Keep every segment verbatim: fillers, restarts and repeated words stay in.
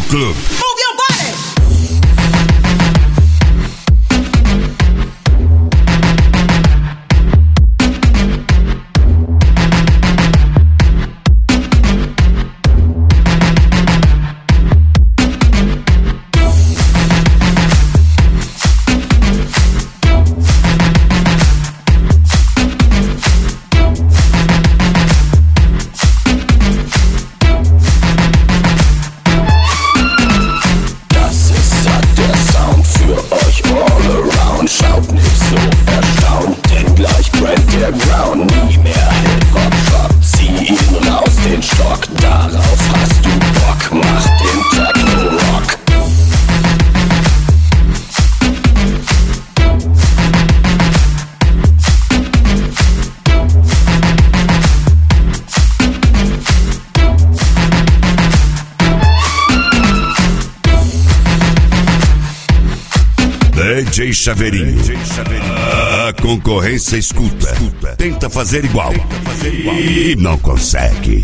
Club. Move your body. D J Chaveirinho. A concorrência escuta. Tenta fazer igual. E não consegue.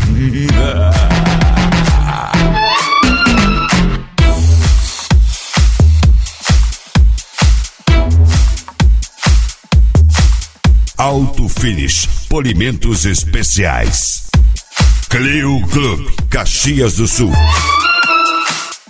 Auto Finish. Polimentos especiais. Clio Club. Caxias do Sul.